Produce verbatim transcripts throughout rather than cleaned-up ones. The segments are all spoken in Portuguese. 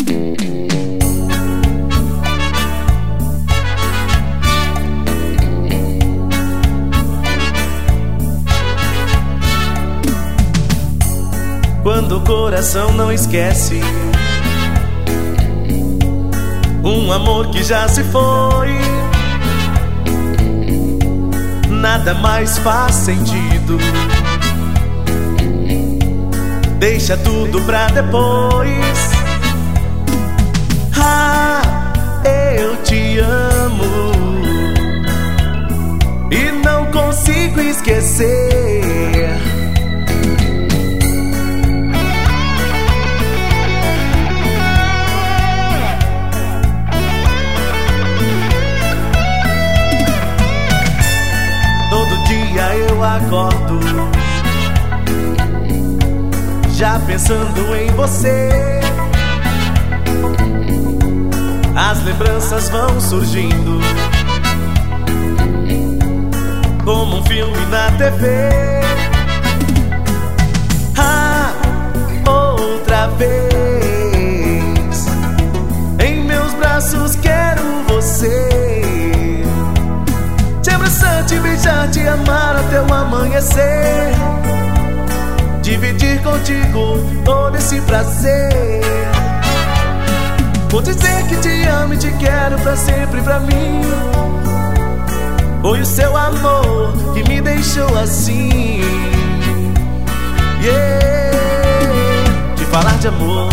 Quando o coração não esquece um amor que já se foi, nada mais faz sentido. Deixa tudo pra depois. Ah, eu te amo e não consigo esquecer. Todo dia eu acordo já pensando em você. As lembranças vão surgindo como um filme na T V. Ah, outra vez em meus braços quero você, te abraçar, te beijar, te amar até o amanhecer, dividir contigo todo esse prazer. Vou dizer que te amo e te quero pra sempre, pra mim. Foi o seu amor que me deixou assim. Yeah, de falar de amor,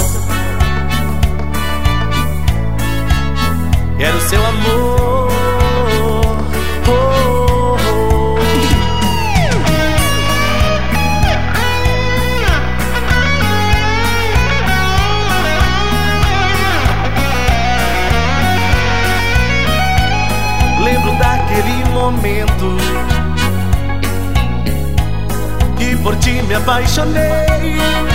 quero o seu amor. Oh, oh. Lembro daquele momento que por ti me apaixonei.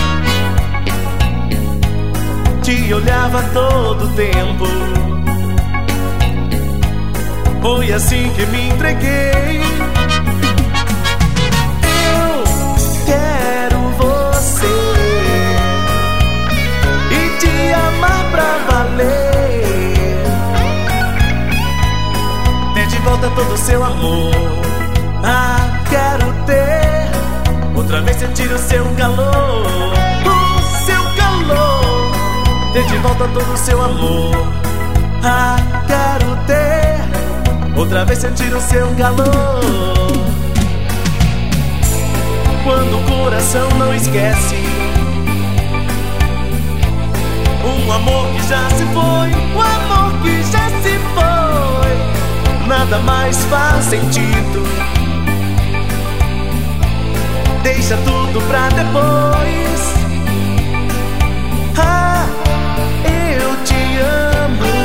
Te olhava todo tempo, foi assim que me entreguei. Eu quero você e te amar pra valer, ter de volta todo o seu amor. Ah, quero ter outra vez, sentir o seu calor, o seu calor, ter de volta todo o seu amor. Ah, quero ter outra vez, sentir o seu calor. Quando o coração não esquece um amor que já se foi, um amor que já se foi, nada mais faz sentido. Deixa tudo pra depois. Ah, eu te amo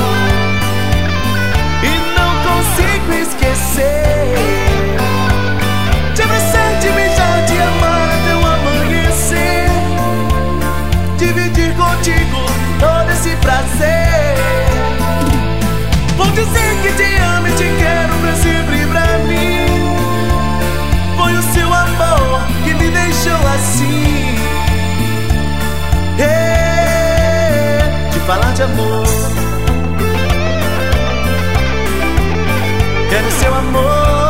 e não consigo esquecer, te abraçar, te beijar, te amar até o amanhecer, dividir contigo todo esse prazer. Vou dizer que te amo e te quero pra sempre, pra mim. Foi o seu amor que me deixou assim. Yeah, de falar de amor, quero seu amor,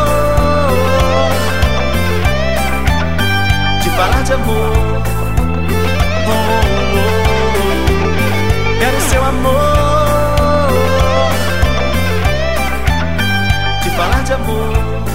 de falar de amor. Oh, oh, oh. Quero seu amor, de falar de amor.